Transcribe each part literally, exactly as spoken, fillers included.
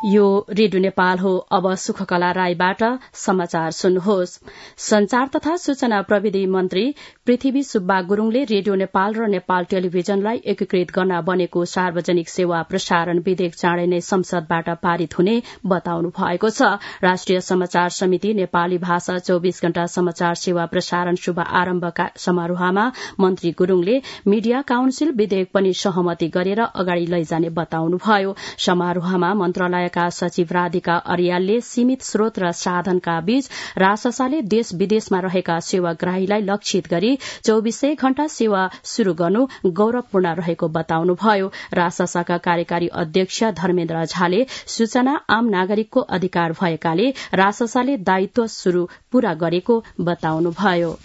यो रेडियो नेपाल हो। अब सुखकला राईबाट समाचार सुन्नुहोस्। संचार तथा सूचना प्रविधि मन्त्री पृथ्वी सुब्बा गुरूङले रेडियो नेपाल र नेपाल टेलिभिजनलाई एकीकृत गर्न बनेको सार्वजनिक सेवा प्रसारण विधेयक चाँडै नै संसदबाट पारित हुने बताउनु भएको छ। राष्ट्रिय समाचार समिति नेपाली भाषा चौविस घण्टा समाचार सेवा प्रसारण शुभ आरम्भका समारोहमा मन्त्री गुरूङले मीडिया काउन्सिल विधेयक पनि सहमति गरेर अगाडि लैजाने बताउनुभयो। समारोहमा मन्त्रालय का सचिव राधिका अर्यालले सीमित स्रोत र साधनका बीच राससाले देश विदेशमा रहेका सेवाग्राहीलाई लक्षित गरी चौविसै घण्टा सेवा शुरू गर्नु गौरवपूर्ण रहेको बताउनुभयो। राससाका कार्यकारी अध्यक्ष धर्मेन्द्र झाले सूचना आम नागरिकको अधिकार भएकाले राससाले दायित्व शुरू पूरा गरेको बताउनुभयो।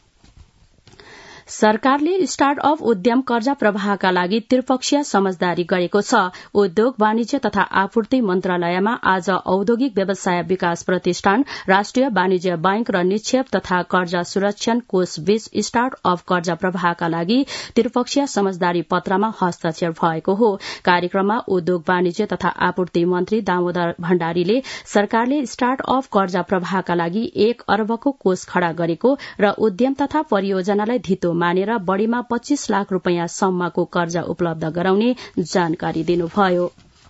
सरकारले स्टार्टअप उद्यम कर्जा प्रवाहका लागि त्रिपक्षीय समझदारी गरेको छ। उद्योग वाणिज्य तथा आपूर्ति मन्त्रालयमा आज औद्योगिक व्यवसाय विकास प्रतिष्ठान, राष्ट्रिय वाणिज्य बैंक र निक्षेप तथा कर्जा सुरक्षण कोष बीच स्टार्टअप कर्जा प्रवाहका लागि त्रिपक्षीय समझदारी पत्रमा हस्ताक्षर भएको हो। कार्यक्रममा उद्योग वाणिज्य तथा आपूर्ति मन्त्री दामोदर भण्डारीले सरकारले स्टार्टअप कर्जा प्रवाहका लागि एक अर्बको कोष खड़ा गरेको र उद्यम तथा परियोजनालाई धितो मानेर बढ़ीमा पच्चीस लाख रूपियाँ सम्मको कर्जा उपलब्ध गराउने जानकारी दिनुभयो।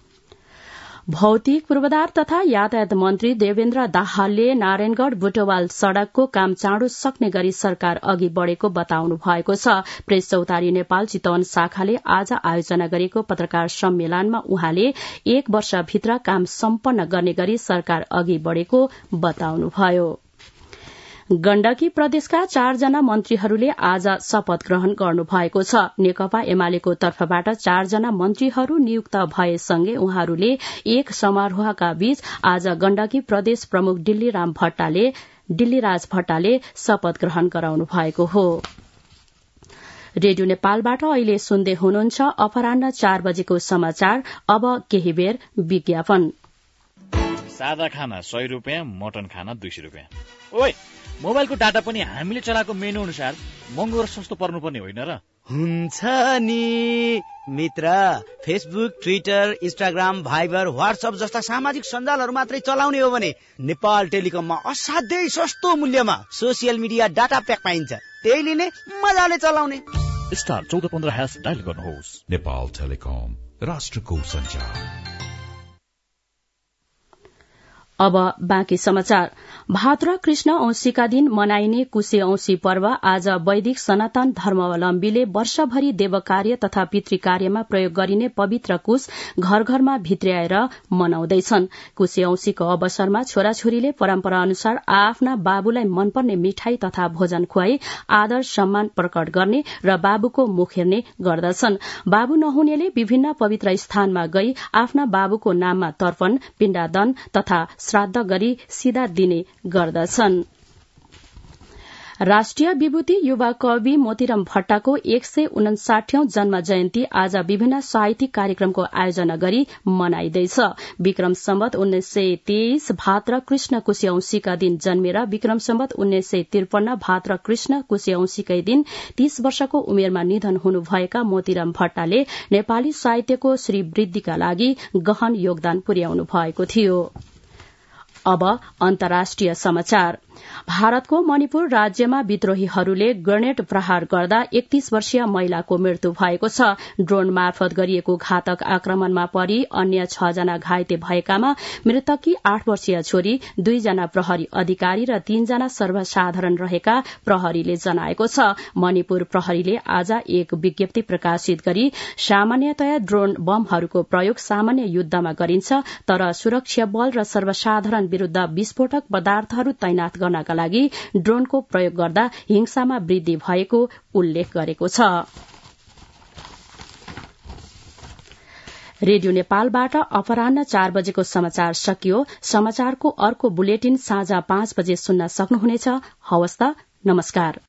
भौतिक पूर्वाधार तथा यातायात मन्त्री देवेन्द्र दाहालले नारायणगढ़ बुटवल सड़कको काम चाँडो सक्ने गरी सरकार अघि बढ़ेको बताउनु भएको छ। प्रेस चौतारी नेपाल चितवन शाखाले आज आयोजना गरेको पत्रकार सम्मेलनमा उहाँले एक वर्षभित्र काम सम्पन्न गर्ने गरी सरकार अघि बढ़ेको बताउनुभयो। गण्डकी प्रदेशका चारजना मन्त्रीहरूले आज शपथ ग्रहण गर्नु भएको छ। नेकपा एमालेको तर्फबाट चारजना मन्त्रीहरू नियुक्त भएसँगै उहाँहरूले एक समारोहका बीच आज गण्डकी प्रदेश प्रमुख डिल्लीराम भट्टाले डिल्लीराज भट्टाले शपथ ग्रहण गराउनु भएको हो। रेडियो नेपालबाट अहिले सुन्दै हुनुहुन्छ अपराह्न चार बजेको समाचार। अब केही बेर विज्ञापन। सादा खाना सय रुपियाँ, मटन खाना दुई सय रुपियाँ। ओइ, मोबाइलको डाटा पनि हामीले चलाएको मेनु अनुसार महँगो र सस्तो पर्नुपर्ने होइन र? हुन्छ नि मित्र, Facebook, Twitter, Instagram, Viber, WhatsApp जस्ता सामाजिक सञ्जालहरू मात्रै चलाउने हो भने नेपाल टेलिकममा असाध्यै सस्तो मूल्यमा सोसियल मिडिया डाटा प्याक पाइन्छ। त्यही लिने, मजाले चलाउने। स्टार चौध पन्ध्र ह्यास डायल गर्नुहोस्। नेपाल टेलिकम, राष्ट्रको सञ्चार। अब बाँकी समाचार। भाद्र कृष्ण औंसीका दिन मनाइने कुशे औंसी पर्व आज वैदिक सनातन धर्मावलम्बीले वर्षभरि देवकार्य तथा पितृकार्यमा प्रयोग गरिने पवित्र कुश घर घरमा भित्र्याएर मनाउँदैछन्। कुशे औंसीको अवसरमा छोराछोरीले परम्परा अनुसार आफ्ना बाबुलाई मनपर्ने मिठाई तथा भोजन खुवाई आदर सम्मान प्रकट गर्ने र बाबुको मुख हेर्ने गर्दछन्। बाबु नहुनेले विभिन्न पवित्र स्थानमा गई आफ्ना बाबुको नाममा तर्पण, पिण्डदान तथा श्राद्ध गरी सिधा दिने गर्दछन्। राष्ट्रिय विभूति युवा कवि मोतीराम भट्टाको एक सय उनसाठौं जन्म जयन्ती आज विभिन्न साहित्यिक कार्यक्रमको आयोजना गरी मनाइँदैछ। विक्रम सम्वत उन्नाइस सय तेइस भाद्र कृष्ण कुशे औंसीका दिन जन्मेर विक्रम सम्वत उन्नाइस सय त्रिपन्न भाद्र कृष्ण कुशे औंसीकै दिन तीस वर्षको उमेरमा निधन हुनुभएका मोतीराम भट्टाले नेपाली साहित्यको श्रीवृद्धिका लागि गहन योगदान पुर्याउनु भएको थियो। अब अन्तर्राष्ट्रिय समाचार। भारतको मणिपुर राज्यमा विद्रोहीहरूले ग्रेनेड प्रहार गर्दा एकतीस वर्षीय महिलाको मृत्यु भएको छ। ड्रोन मार्फत गरिएको घातक आक्रमणमा परि अन्य छ जना घाइते भएकामा मृतककी आठ वर्षीय छोरी, दुईजना प्रहरी अधिकारी र तीनजना सर्वसाधारण रहेका प्रहरीले जनाएको छ। मणिपुर प्रहरीले आज एक विज्ञप्ति प्रकाशित गरी सामान्यतया ड्रोन बमहरूको प्रयोग सामान्य युद्धमा गरिन्छ, तर सुरक्षा बल र सर्वसाधारण विरूद्ध विस्फोटक पदार्थहरू तैनात गर्नका लागि ड्रोनको प्रयोग गर्दा हिंसामा वृद्धि भएको उल्लेख गरेको छ। रेडियो नेपालबाट अपराह्न चार बजेको समाचार सकियो। समाचारको अर्को बुलेटिन साँझ पाँच बजे सुन्न सक्नुहुनेछ। हवस् त, नमस्कार।